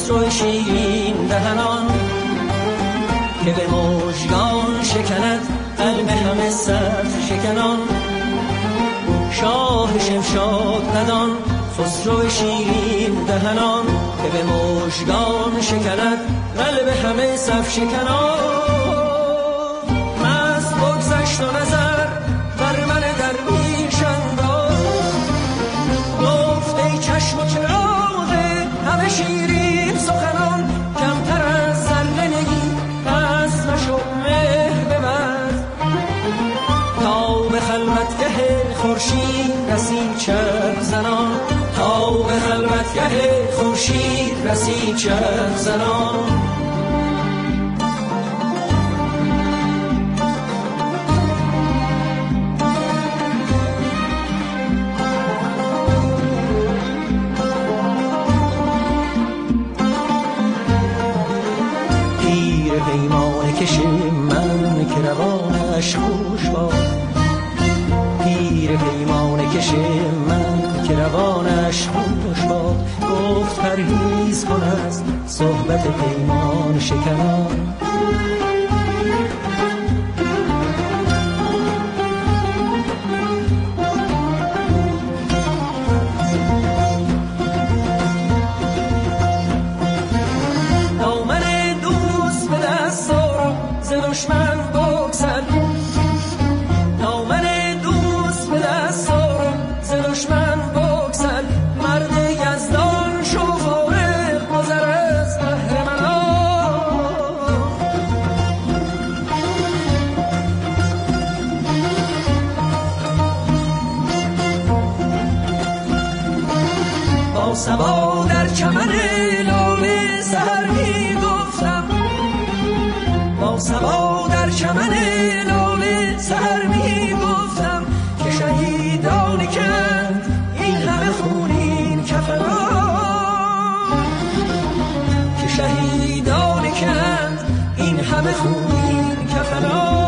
خسرو شیرین دهنان که به مژگان شکند قلب همه صف شکنان. شاه شمشاد ندان خسرو شیرین دهنان که به مژگان شکند قلب همه صف شکنان. مست بگذشت و نظر بر من درویش انداز، گفت ای چشم و چراغ همه شیرین سخنان، کمتر از ذره نگی پس مشو مهر ببر، تا به خلوتگه خورشید رسی چرخ زنان، تا به خلوتگه خورشید رسی چرخ زنان. پیر پیمانه کش من که روانش خوش باد، پیر پیمانه کش من که روانش خوش باد، گفت پرهیز کن از صحبت پیمان شکنان. دامن دوست به دست آر ز دشمن بگسل، دامن دوست به دست آر ز دشمن بگسل، مرد یزدان شو فارغ گذر از قهرمنان. با صبا در چمن لاله سحر می گفتم، با صبا در چمن لاله سحر می گفتم، که شهیدانی کند این همه خونین کفنان، که شهیدانی کند این همه خونین کفنان.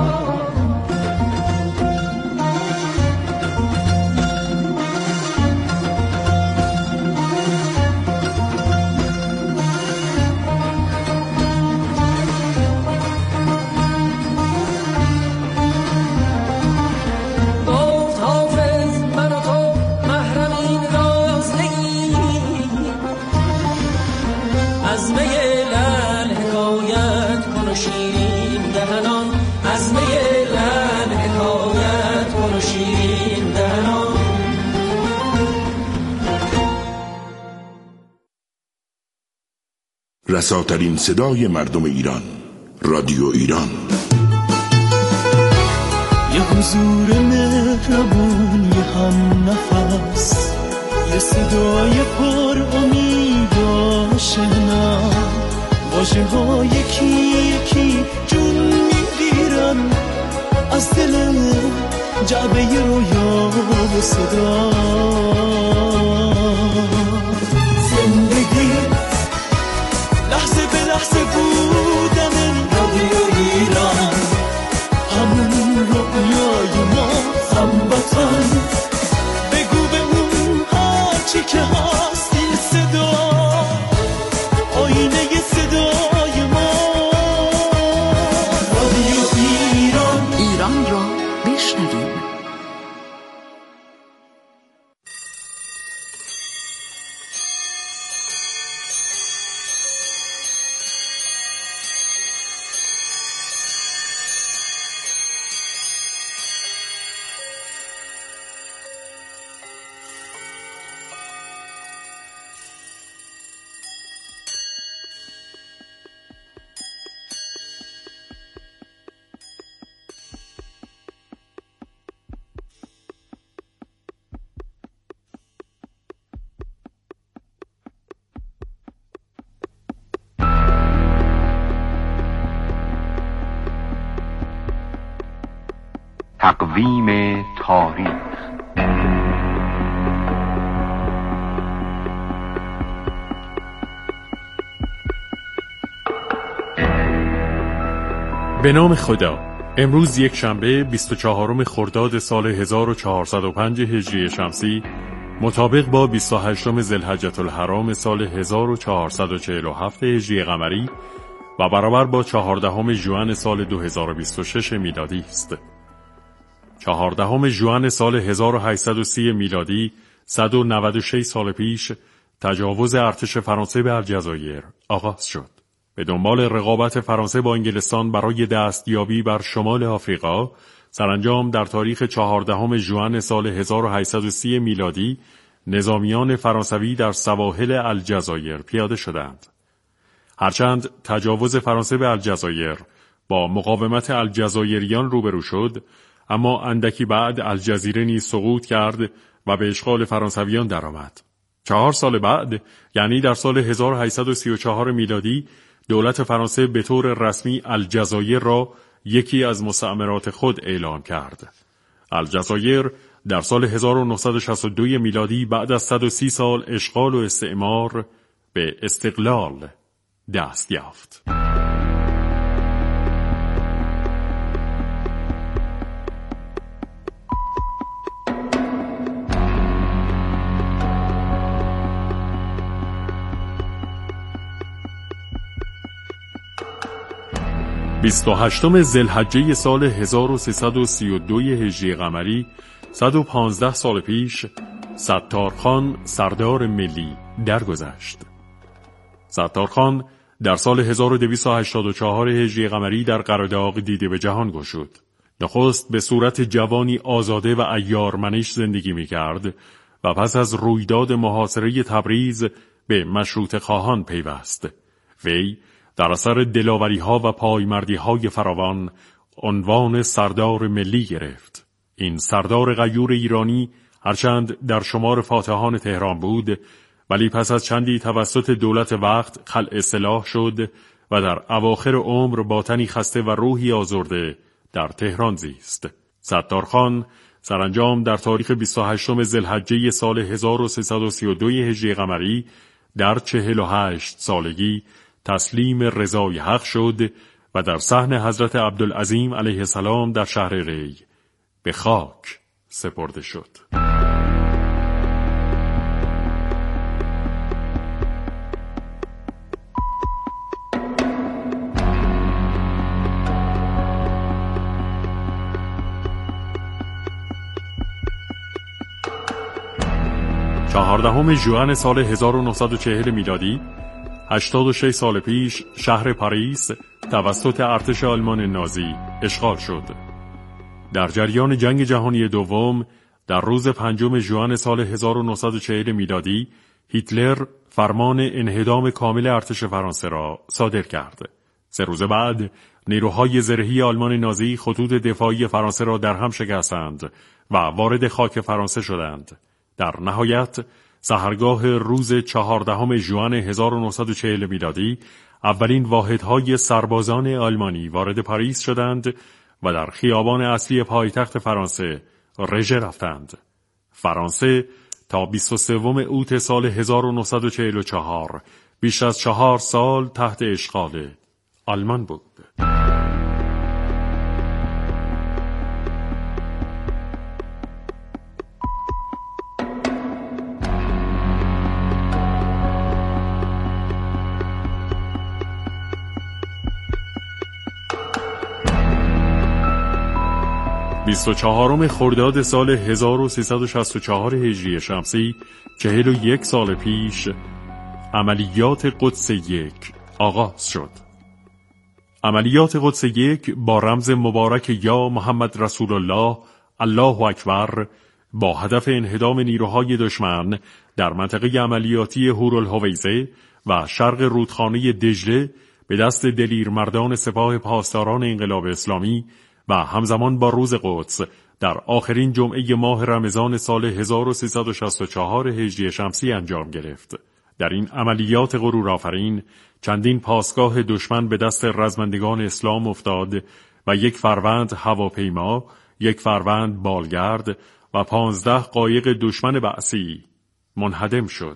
رساترین صدای مردم ایران، رادیو ایران. یه حضور مهربون، یه هم نفس، یه صدای پر امید و شنا، واژه ها یکی یکی جون میگیرن از دل جعبه رویا و صدا. زندگی لحظه به لحظه بودن رادیو ایران، همون رویای ما هموطن، بگو به اون هرچی که هست این صدا، آینه صدای ما. رادیو ایران، ایران را بشنویم. تقویم تاریخ. به نام خدا. امروز یک شنبه 24 خرداد سال 1405 هجری شمسی مطابق با 28 ذوالحجة الحرام سال 1447 هجری قمری و برابر با 14 ژوئن سال 2026 میلادی است. 14 ژوئن سال 1830 میلادی 196 سال پیش تجاوز ارتش فرانسه به الجزایر آغاز شد. به دنبال رقابت فرانسه با انگلستان برای دستیابی بر شمال آفریقا، سرانجام در تاریخ 14 ژوئن سال 1830 میلادی نظامیان فرانسوی در سواحل الجزایر پیاده شدند. هرچند تجاوز فرانسه به الجزایر با مقاومت الجزایریان روبرو شد، اما اندکی بعد الجزیره نیز سقوط کرد و به اشغال فرانسویان درآمد. 4 سال بعد، یعنی در سال 1834 میلادی، دولت فرانسه به طور رسمی الجزایر را یکی از مستعمرات خود اعلام کرد. الجزایر در سال 1962 میلادی بعد از 130 سال اشغال و استعمار به استقلال دست یافت. 28 ذوالحجه سال 1332 هجری قمری 115 سال پیش ستارخان سردار ملی درگذشت. ستارخان در سال 1284 هجری قمری در قره‌داغ دیده به جهان گشود. نخست به صورت جوانی آزاده و عیارمنش زندگی می‌کرد و پس از رویداد محاصره تبریز به مشروطه خواهان پیوست. وی در اثر دلاوری‌ها و پایمردی‌های فراوان عنوان سردار ملی گرفت. این سردار غیور ایرانی هرچند در شمار فاتحان تهران بود، ولی پس از چندی توسط دولت وقت خلع سلاح شد و در اواخر عمر با تنی خسته و روحی آزرده در تهران زیست. ستارخان سرانجام در تاریخ 28 ذوالحجه سال 1332 هجری قمری در 48 سالگی تسلیم رضای حق شد و در صحن حضرت عبدالعظیم علیه السلام در شهر ری به خاک سپرده شد. چهاردهم ژوئن سال 1940 میلادی 86 سال پیش شهر پاریس توسط ارتش آلمان نازی اشغال شد. در جریان جنگ جهانی دوم در روز 5 ژوئن سال 1940 میلادی هیتلر فرمان انهدام کامل ارتش فرانسه را صادر کرد. 3 روز بعد نیروهای زرهی آلمان نازی خطوط دفاعی فرانسه را در هم شکستند و وارد خاک فرانسه شدند. در نهایت سحرگاه روز 14 ژوئن 1940 میلادی اولین واحدهای سربازان آلمانی وارد پاریس شدند و در خیابان اصلی پایتخت فرانسه رژه رفتند. فرانسه تا 23 اوت سال 1944 بیش از 4 سال تحت اشغال آلمان بود. بیست و چهارم خرداد سال 1364 هجری شمسی 41 سال پیش عملیات قدس یک آغاز شد. عملیات قدس یک با رمز مبارک یا محمد رسول الله الله اکبر با هدف انهدام نیروهای دشمن در منطقه عملیاتی هورالهویزه و شرق رودخانه دجله به دست دلیرمردان سپاه پاسداران انقلاب اسلامی و همزمان با روز قدس در آخرین جمعه ماه رمضان سال 1364 هجری شمسی انجام گرفت. در این عملیات غرورآفرین چندین پاسگاه دشمن به دست رزمندگان اسلام افتاد و 1 فروند هواپیما، 1 فروند بالگرد و 15 قایق دشمن بعثی منهدم شد.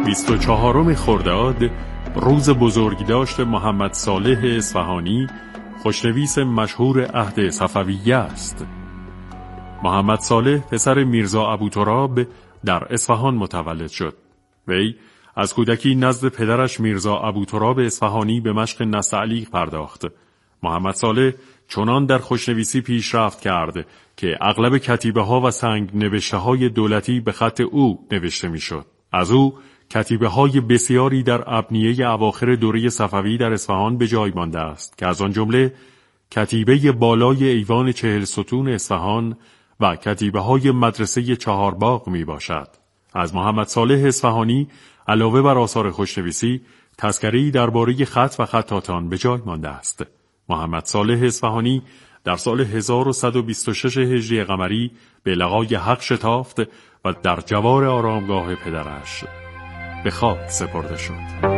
24 خرداد روز بزرگداشت محمد صالح اصفهانی، خوشنویس مشهور عهد صفویه است. محمد صالح پسر میرزا ابوتراب در اصفهان متولد شد. وی از کودکی نزد پدرش میرزا ابوتراب اصفهانی به مشق نستعلیق پرداخت. محمد صالح چنان در خوشنویسی پیشرفت کرد که اغلب کتیبه‌ها و سنگ نوشته‌های دولتی به خط او نوشته می‌شد. از او کتیبه‌های بسیاری در ابنیه اواخر دوره صفوی در اصفهان به جای مانده است که از آن جمله کتیبه بالای ایوان 40 ستون اصفهان و کتیبه‌های مدرسه چهارباغ میباشد. از محمد صالح اصفهانی علاوه بر آثار خوشنویسی، تذکره‌ای درباره خط و خطاطان به جای مانده است. محمد صالح اصفهانی در سال 1126 هجری قمری به لقای حق شتافت و در جوار آرامگاه پدرش به خاک سپرده شد.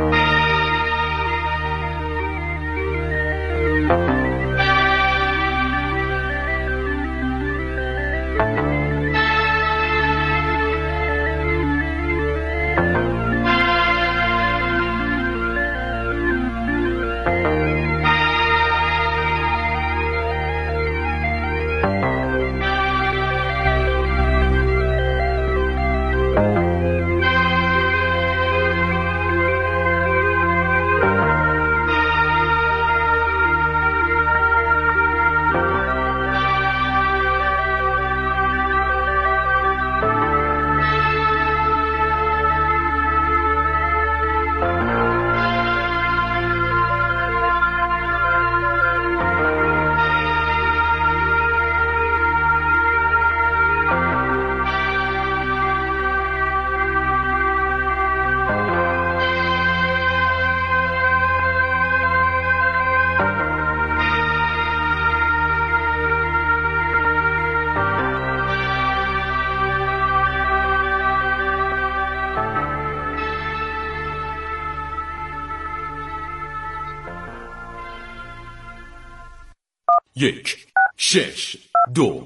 یک 6 2.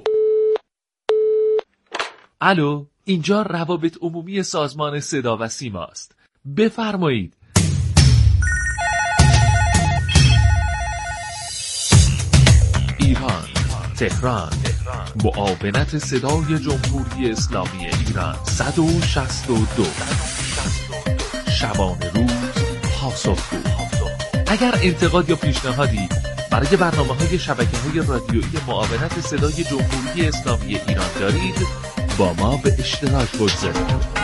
الو، اینجا روابط عمومی سازمان صدا و سیما است. بفرمایید. ایران، تهران، معاونت صدای جمهوری اسلامی ایران 162. شبانه روز پاسخگو. اگر انتقاد یا پیشنهادی برای برنامه‌های شبکه‌های رادیویی معاونت صدای جمهوری اسلامی ایران دارید، با ما به اشتراک بگذارید.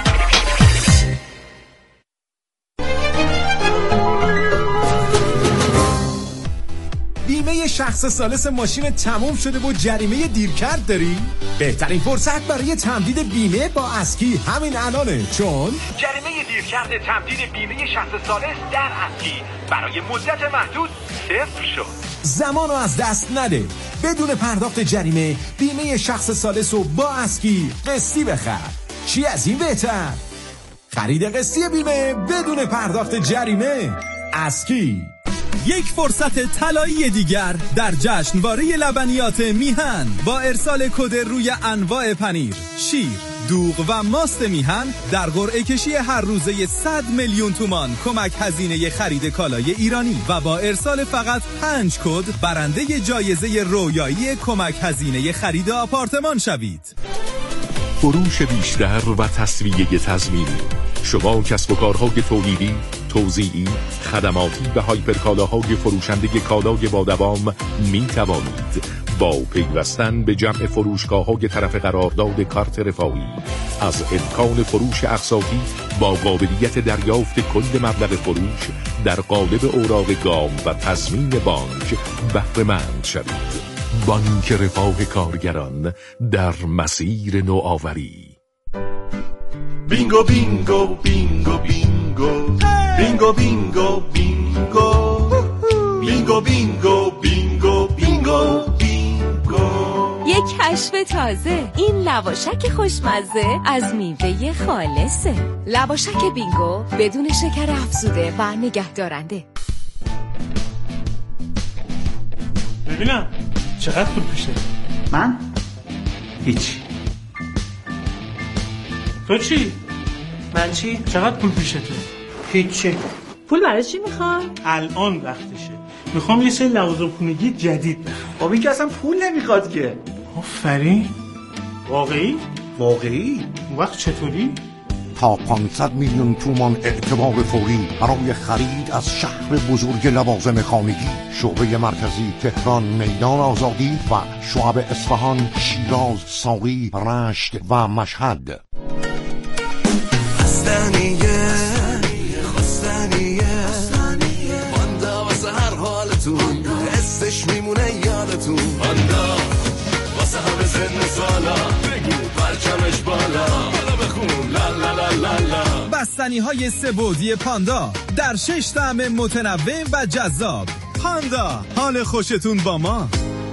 بیمه شخص ثالث ماشین تموم شده و جریمه دیرکرد داری؟ بهترین فرصت برای تمدید بیمه با اسکی همین الانه، چون جریمه دیرکرد تمدید بیمه شخص ثالث در اسکی برای مدت محدود صفر شد. زمانو از دست نده. بدون پرداخت جریمه بیمه شخص ثالث رو با اسکی قسطی بخر. چی از این بهتر؟ خرید قسطی بیمه بدون پرداخت جریمه. اسکی. یک فرصت طلایی دیگر در جشنواره لبنیات میهن با ارسال کد روی انواع پنیر، شیر، دوغ و ماست میهن در قرعه کشی هر روزه 100 میلیون تومان کمک هزینه خرید کالای ایرانی و با ارسال فقط 5 کد برنده جایزه رویایی کمک هزینه خرید آپارتمان شوید. فروش بیشتر و تسویه تضمینی. شما کسب و کارهای تولیدی، توزیعی، خدماتی و هایپرکالاهای فروشنده کالای با دوام می توانید با پیوستن به جمع فروشگاه‌های طرف قرارداد کارت رفاهی از امکان فروش اقساطی با قابلیت دریافت کل مبلغ فروش در قالب اوراق گام و تضمین بانک بهره مند شوید. بانک رفاه کارگران در مسیر نوآوری. بینگو بینگو بینگو بینگو بینگو بینگو بینگو بینگو بینگو بینگو بینگو بینگو. یک کشف تازه، این لواشک خوشمزه از میوه خالصه. لواشک بینگو بدون شکر افزوده و نگهدارنده. ببینم چقدر پول پیش داری؟ من؟ هیچ. تو چی؟ من چی؟ چقدر پول پیشته؟ هیچی. پول برای چی میخوای؟ الان وقتشه. میخوام یه سری لوازم خونگی جدید بخرم. بابا این که اصلا پول نمیخواد که. آفرین. واقعی؟ واقعی؟ اون وقت چطوری؟ تا 500 میلیون تومان اعتبار فوری برای خرید از شهر بزرگ لوازم خانگی. شعبه مرکزی تهران، میدان آزادی و شعب اصفهان، شیراز، ساری، رشت و مشهد. پاندا واسه هر حالتون حسش میمونه یادتون. پاندا واسه همه سن سالا بگو پرچمش بالا بخون لا لا لا لا لا. بستنی های سه‌بعدی پاندا در 6 طعم متنوع و جذاب. پاندا، حال خوشتون با ما.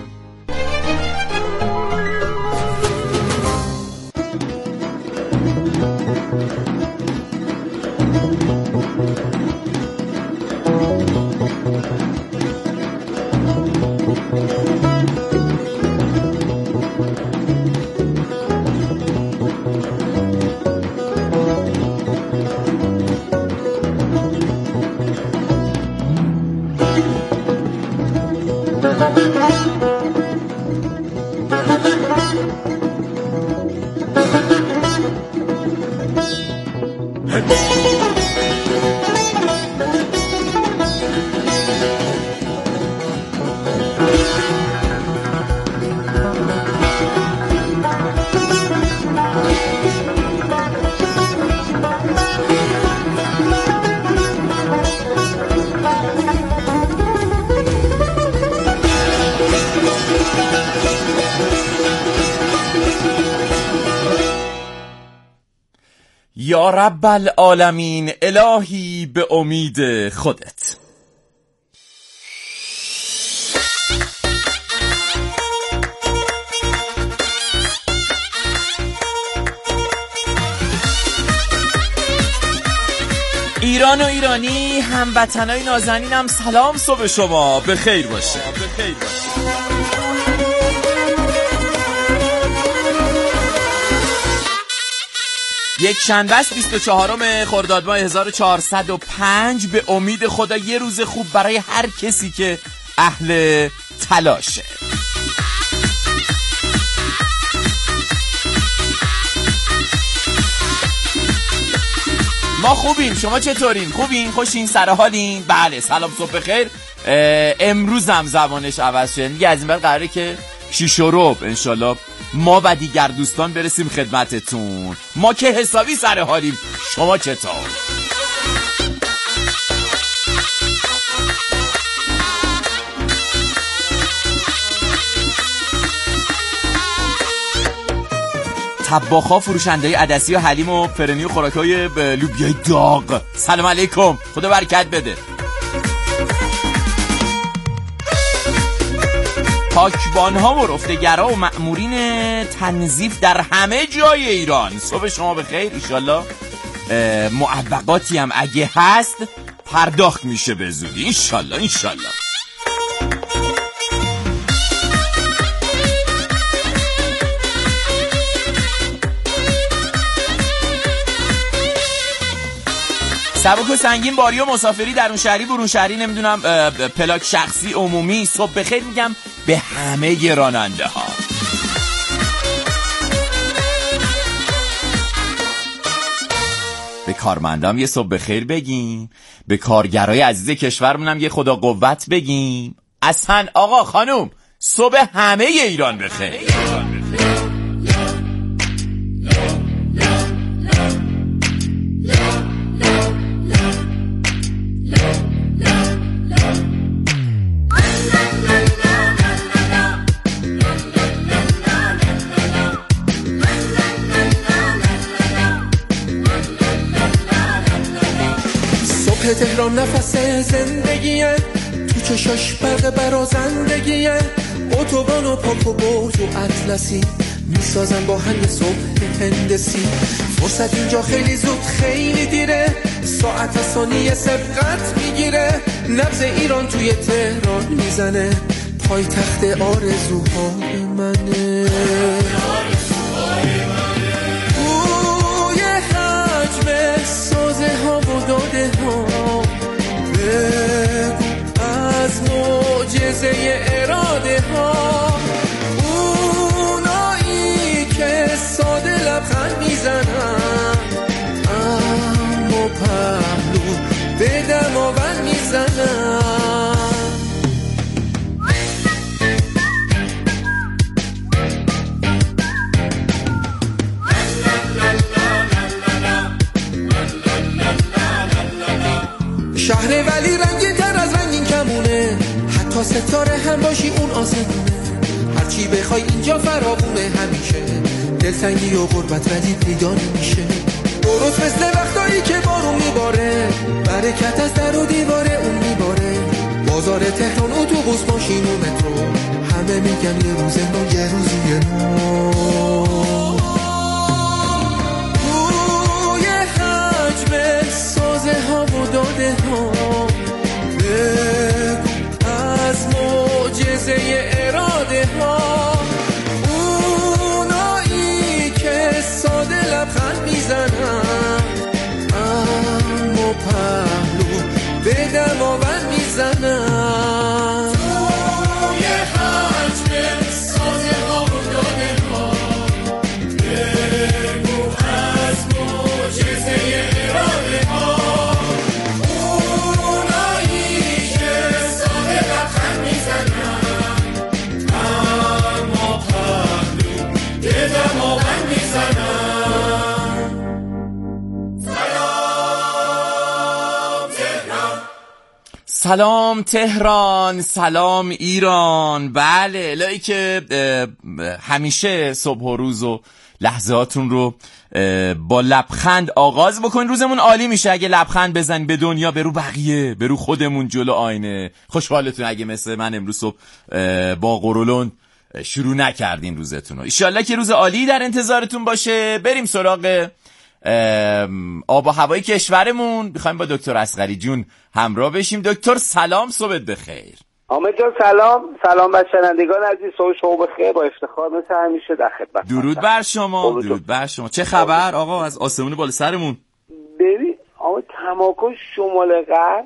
یا رب العالمین، الهی به امید خودت. ایران و ایرانی، هموطنای نازنینم، سلام صبح شما بخیر باشه. یک شنبه 24 خرداد ماه 1405. به امید خدا یه روز خوب برای هر کسی که اهل تلاشه. ما خوبیم، شما چطورین؟ خوبین؟ خوشین؟ سرحالین؟ بله، سلام صبح بخیر. امروز هم زبانش عوض شده دیگه، از این بعد قراره که 6 و ربع انشالله ما و دیگر دوستان برسیم خدمتتون. ما که حسابی سر حالیم، شما چطور؟ طباخا، فروشنده‌های عدسی و حلیم و فرنی و خوراک‌های لوبیای داغ، سلام علیکم، خدا برکت بده. پاکبان‌ها و رفتگرها و مأمورین تنظیف در همه جای ایران، صبح شما بخیر. انشالله معوقاتی هم اگه هست پرداخت میشه به زودی، انشالله. سبک و سنگین، باری و مسافری، درون شهری، برون شهری، نمیدونم پلاک شخصی، عمومی، صبح بخیر میگم به همه راننده ها. به کارمندام یه صبح بخیر بگیم، به کارگرای عزیز کشورمونم یه خدا قوت بگیم. اصلا آقا خانوم، صبح همه ایران بخیر. تهران نفس زندگیه، تو چشاش برق برازندگیه، اتوبان و پاک و برج و اطلسی میسازن با هم صبح هندسی. فرصت اینجا خیلی زود خیلی دیره، ساعت از ثانیه سبقت میگیره. نبض ایران توی تهران میزنه، پای تخت آرزوهای منه. بوی حجم پهلو به دماوند میزنم. شهر ولی رنگین تر از رنگین کمونه، حتی ستاره هم باشی اون آسمونه. هرچی بخوای اینجا فراوونه همیشه، دلتنگی و غربت ردید پیدا نمیشه. درست مثل وقتایی که بارون میباره، برکت از در و دیواره اون میباره. بازار تهران، اتوبوس، ماشین و مترو، همه میگن یه روز نو، یه روزی نو. توی حجم سازه ها و داده ها، بگو از معجزه اراده ها. اونایی که ساده لبخند میزنن، اما پهلو به دماوند میزنن. توی حجم سازه ها و داده ها، بگو از معجزه اراده ها. سلام تهران، سلام ایران. بله الهی که همیشه صبح و روز و لحظاتون رو با لبخند آغاز بکنین. روزمون عالی میشه اگه لبخند بزنین به دنیا، برو بقیه، برو خودمون جلو آینه. خوشحالتون اگه مثل من امروز صبح با قرولون شروع نکردین روزتون رو. ایشالله که روز عالی در انتظارتون باشه. بریم سراغ آب و هوای کشورمون. میخوایم با دکتر اصغری جون همراه بشیم. دکتر سلام، صبحت بخیر. حامد جان سلام بر شنوندگان عزیز، صبح شما بخیر. با افتخار مثل همیشه در خدمت. درود بر شما. درود بر شما. چه خبر آقا از آسمون بالا سرمون؟ ببین آقا، تماکن شمال غرب،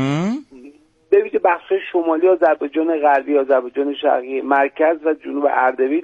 ببین بخش شمالی آذربایجان غربی، آذربایجان شرقی، مرکز و جنوب اردبیل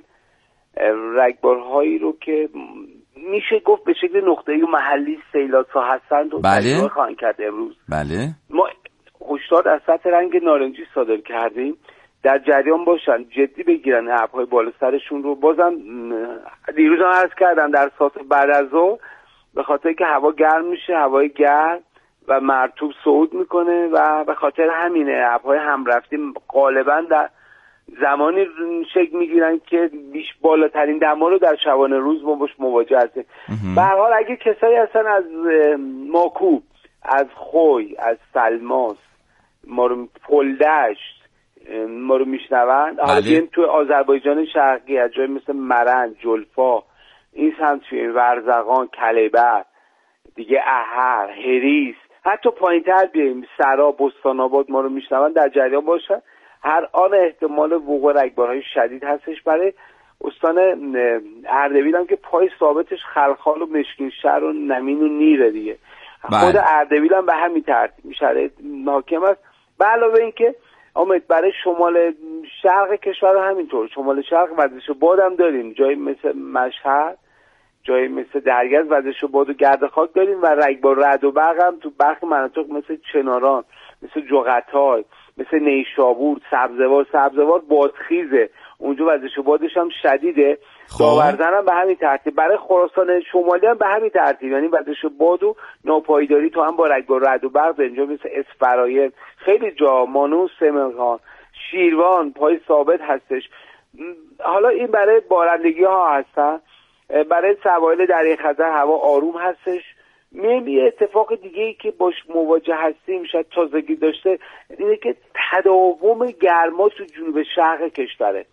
رگبارهایی رو که میشه گفت به شکل نقطه‌ای و محلی سیلات‌ها هستند و تجربه خواهند کرد امروز. بله. ما هشدار از سطح رنگ نارنجی صادر کردیم، در جریان باشن، جدی بگیرن ابرهای بالا سرشون رو. بازم دیروز هم عرض کردم در ساعت بعد از ظهر، به خاطر که هوا گرم میشه، هوای گرم و مرطوب صعود میکنه و به خاطر همینه ابرهای همرفتی غالبا در زمانی شکل میگیرن که بیش بالاترین دما رو در شبانه روز ما باش مواجه هستیم. به هر حال اگه کسایی هستن از ماکو، از خوی، از سلماس، ما رو پلدشت ما رو میشنوند، حالا بیایم تو آذربایجان شرقی از جای مثل مرند، جلفا، این سمت ورزقان، کلیبر دیگه، احر، هریس، حتی پایین‌تر بیایم سرا، بستان‌آباد ما رو میشنوند، در جریان باشن. هر آن احتمال وقوع رگبارهای شدید هستش. برای استان اردبیل هم که پای ثابتش خلخال و مشکین شهر و نمین و نیره دیگه. خود اردبیل هم به همین ترتیب شرایط حاکم است. به علاوه این که برای شمال شرق کشور همینطور، شمال شرق وزش باد هم داریم، جایی مثل مشهد، جایی مثل درگز وزش باد و گرد خاک داریم و رگبار رعد و برق هم تو برخی مناطق مثل چناران، مثل جغتای، مثل نیشابور، سبزوار بادخیزه، اونجا وزش بادش هم شدیده. داورزن هم به همین ترتیب. برای خراسان شمالی هم به همین ترتیب، یعنی وزش باد و ناپایداری تو هم با رگبار رعد و برق اینجا مثل اسفراین، خیلی جا، مانوس، سمنگان، شیروان پای ثابت هستش. حالا این برای بارندگی ها هستن. برای سواحل دریای خزر هوا آروم هستش. یه اتفاق دیگه ای که باش مواجه هستیم، شاید تازگی داشته، اینه که تداوم گرما تو جنوب شرق کشوره.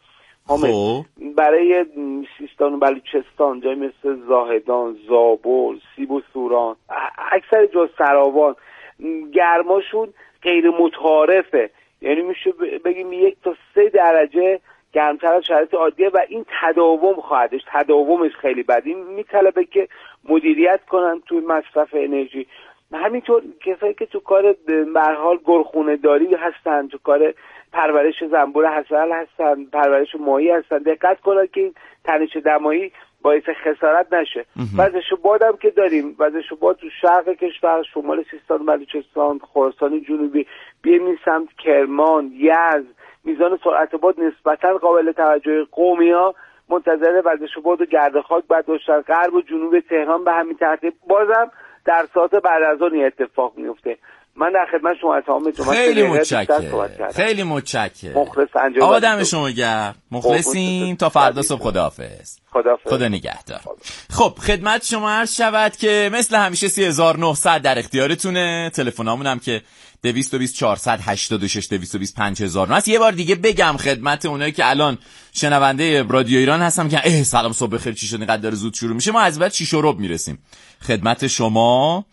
برای سیستان و بلوچستان جایی مثل زاهدان، زابل، سیب و سوران، اکثر جا سراوان گرماشون غیر متعارفه، یعنی میشه بگیم 1 تا 3 درجه گرمتر از شرایط عادیه و این تداوم خواهدش، تداومش خیلی بد. این میطلبه که مدیریت کنن توی مصرف انرژی. همینطور کسایی که تو کار به هر حال گلخونه داری هستن، تو کار پرورش زنبور حاصل هستن، پرورش ماهی هستن، دقت کنن که این تنش دمایی باعث خسارت نشه. وزش بادم که داریم، وزش باد تو شرق کشور، شمال سیستان، بلوچستان، خراسان جنوبی، بیایم این سمت کرمان، یزد، میزان سرعت باد نسبتا قابل توجه. قومیا منتظر وزش باد و گرد خاک بعد داشتن، غرب و جنوب تهران به همین ترتیب. بازم در ساعت بعد از اون اتفاق میفته. من در خدمت شما تمام. خیلی متشکرم. خیلی متشکرم. مخلص انجام. آقا دم شما گرم. مخلصیم تا فردا صبح. خداحافظ. خدا نگهدار. خب خدمت شما عرض شود که مثل همیشه 3900 در اختیارتونه. تلفنامون هم که 220 486 220 5000 است. یه بار دیگه بگم خدمت اونایی که الان شنونده رادیو ایران هستم که سلام صبح بخیر چی شد اینقدر داره زود شروع میشه. ما از بعد 6 ربع میرسیم خدمت شما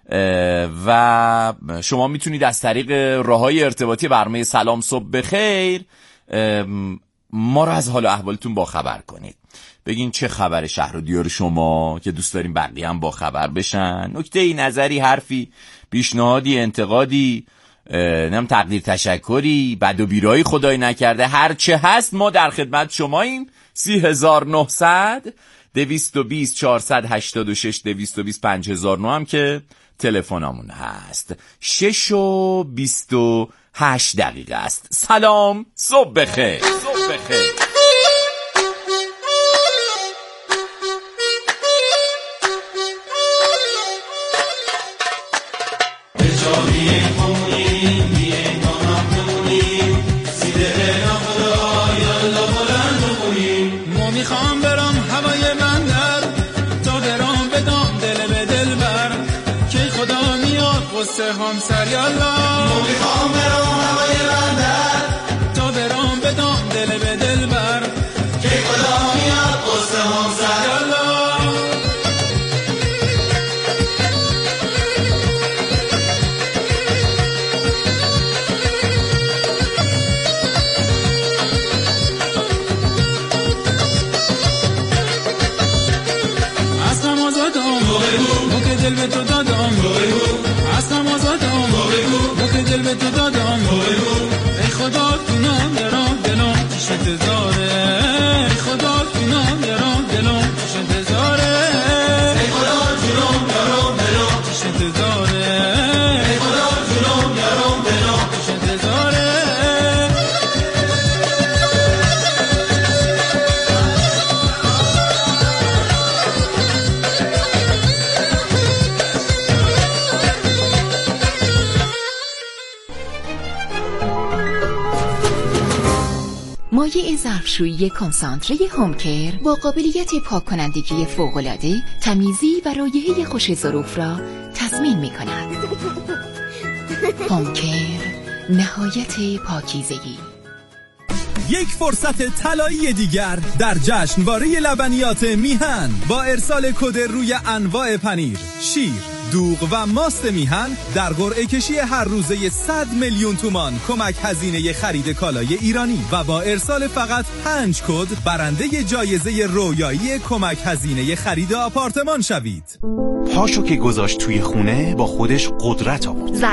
و شما میتونید از طریق راههای ارتباطی برنامه سلام صبح بخیر ما رو از حال و احوالتون با خبر کنید. بگین چه خبر شهر و دیار شما که دوست داریم بقیه هم با خبر بشن. نکته‌ای، نظری، حرفی، پیشنهادی، انتقادی، نم تقدیر، تشکری، بد و بیرایی خدای نکرده، هر چه هست ما در خدمت شماییم. 3900 220 486 220 5009 هم که تلفنمون هست. 6:28 است. سلام صبح بخیر. صبح بخیر. همسر یالا مو میخوام برام هوای بندر تا برام بدم دل به دل بر که خدا میاد قصه همسر یالا. اصلا آزادم مو که دل به تو دادم اصلا آزادم مو که دل به تو دادم ای خدا کنم درام دلم پیش انتظاره ای خدا کنم درام دلم پیش انتظاره ای خدا جونم درام دلم پیش انتظاره ای خدا جونم درام دلم پیش انتظاره. مایع ظرفشویی کنسانتره هومکر با قابلیت پاک کنندگی فوق‌العاده، تمیزی و رایحه خوش ظروف را تضمین می‌کند. هومکر، نهایت پاکیزگی. یک فرصت طلایی دیگر در جشنواره لبنیات میهن با ارسال کد روی انواع پنیر، شیر، دوغ و ماست میهن در قرعه کشی هر روزه 100 میلیون تومان کمک هزینه خرید کالای ایرانی و با ارسال فقط 5 کد برنده جایزه رویایی کمک هزینه خرید آپارتمان شوید. پاشو که گذاشت توی خونه با خودش قدرت آورد.